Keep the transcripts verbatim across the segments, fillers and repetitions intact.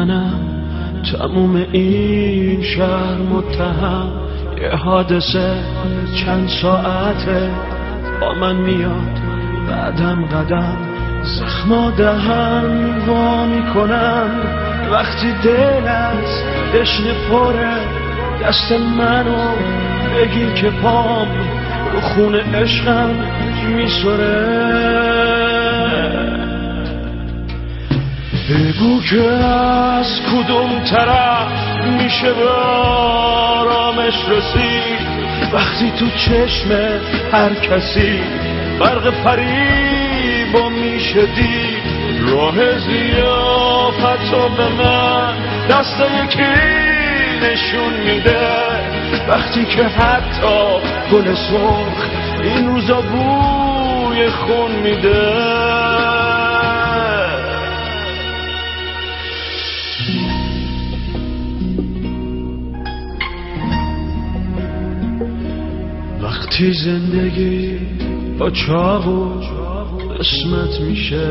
منم تموم این شهر متهم، یه حادثه چند ساعته با من میاد بعدم قدم، زخما دهن وا میکنم وقتی دل از دشنه پره، دست منو بگیر که پام رو خون عشقم میسره. بگو که از کدوم طرف میشه به آرامش رسید وقتی تو چشم هر کسی برق فریبا میشه دید. راه ضیافتو به من دست یکی نشون میده وقتی که حتی گل سرخ این روزا بوی خون میده. وقتی زندگی با چاقو قسمت میشه،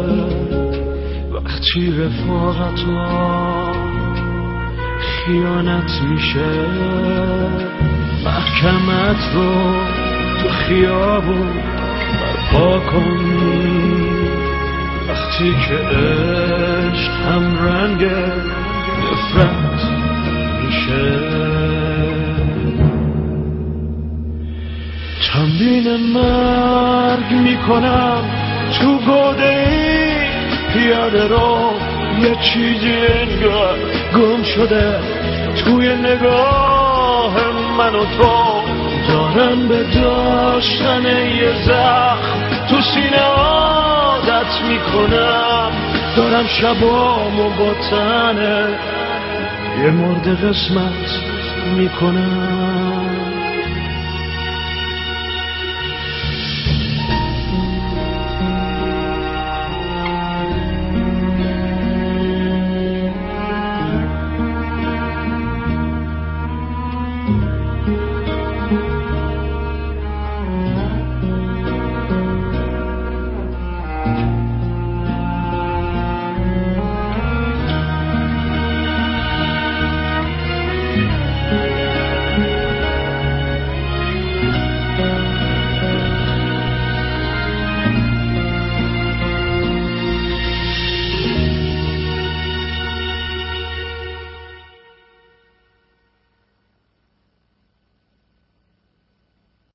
وقتی رفاقت ها خیانت میشه، محکمت رو تو خیابون برپا کنی، وقتی که عشق هم رنگ نفرت میشه. تمرین مرگ میکنم تو گوده این پیاده رو، یه چیزی انگار گم شده توی نگاه من و تو. دارم به داشتن یه زخم تو سینه عادت میکنم، دارم شبامو با تنه یه مرد قسمت میکنم.